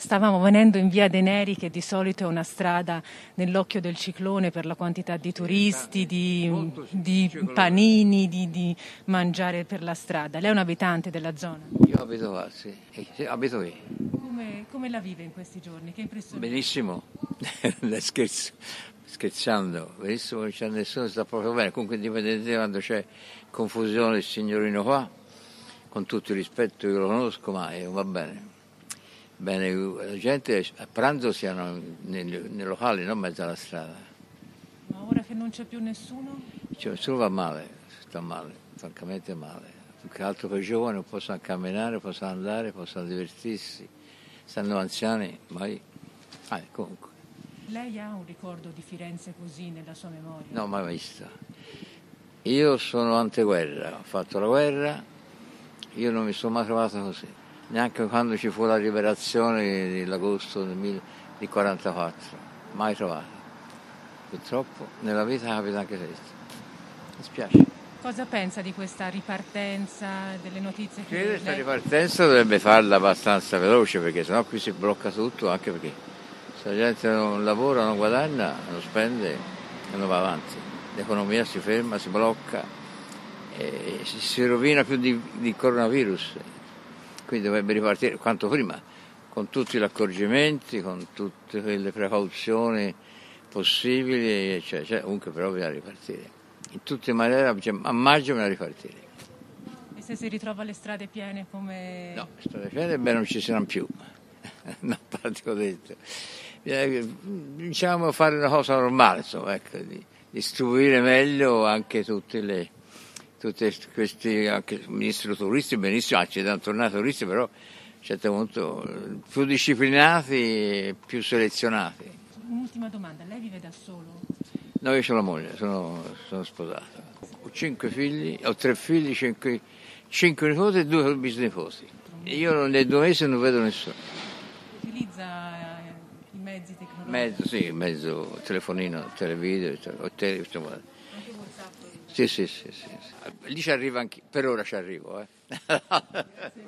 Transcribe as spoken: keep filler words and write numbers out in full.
Stavamo venendo in via De Neri, che di solito è una strada nell'occhio del ciclone per la quantità di turisti, di, di panini, di, di mangiare per la strada. Lei è un abitante della zona? Io abito qua, sì, sì, abito qui. Come, come la vive in questi giorni? Che impressione? Benissimo, scherzo, scherzando, benissimo, non c'è nessuno, sta proprio bene. Comunque dipende da quando c'è confusione il signorino qua, con tutto il rispetto io lo conosco, ma eh, va bene. Bene, la gente a pranzo siano nei, nei locali, non in mezzo alla strada. Ma ora che non c'è più nessuno? Cioè, nessuno va male, sta male, francamente male. Più che altro per i giovani non possono camminare, possono andare, possono divertirsi. Stanno anziani, ma io... ah, comunque. Lei ha un ricordo di Firenze così nella sua memoria? No, mai vista. Io sono anteguerra, ho fatto la guerra, io non mi sono mai trovato così. Neanche quando ci fu la liberazione dell'agosto del millenovecentoquarantaquattro, mai trovato. Purtroppo nella vita capita anche questo. Mi spiace. Cosa pensa di questa ripartenza, delle notizie che... Credo che questa lei... ripartenza dovrebbe farla abbastanza veloce, perché sennò qui si blocca tutto, anche perché se la gente non lavora, non guadagna, non spende e non va avanti. L'economia si ferma, si blocca e si, si rovina più di, di coronavirus. Quindi dovrebbe ripartire quanto prima, con tutti gli accorgimenti, con tutte quelle precauzioni possibili, eccetera, cioè, comunque però bisogna ripartire. In tutte le maniere, a maggio bisogna ripartire. E se si ritrova le strade piene come... No, le strade piene beh, non ci saranno più, no, pratico detto. Bisogna, diciamo, fare una cosa normale, insomma, ecco, di distribuire meglio anche tutte le... tutti questi, anche il ministro turisti, benissimo, ah, ci danno tornati turisti, però a un certo punto più disciplinati e più selezionati. Un'ultima domanda, lei vive da solo? No, io ho la moglie, sono, sono sposato. Ho cinque figli, ho tre figli, cinque, cinque nipoti e due bisnipoti. Io nei due mesi non vedo nessuno. Utilizza eh, i mezzi tecnologici? Mezzo, sì, mezzo telefonino, televideo, o tele, insomma. Anche WhatsApp? Sì, sì, sì, sì, sì. Lì ci arrivo anche, per ora ci arrivo, eh.